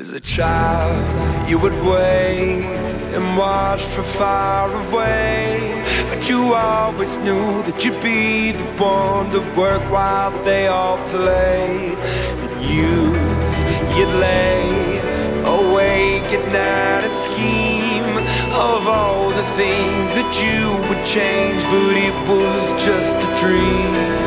As a child, you would wait and watch from far away, but you always knew that you'd be the one to work while they all play. In youth, you'd lay awake at night and scheme of all the things that you would change, but it was just a dream.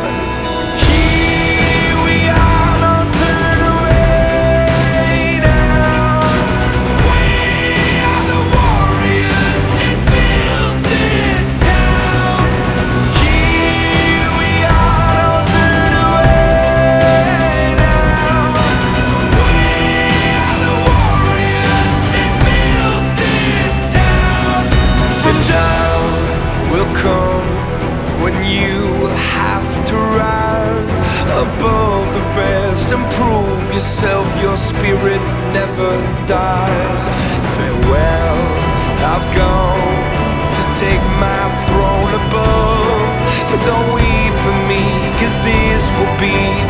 When you have to rise above the rest and prove yourself, your spirit never dies. Farewell, I've gone to take my throne above, but don't weep for me, 'cause this will be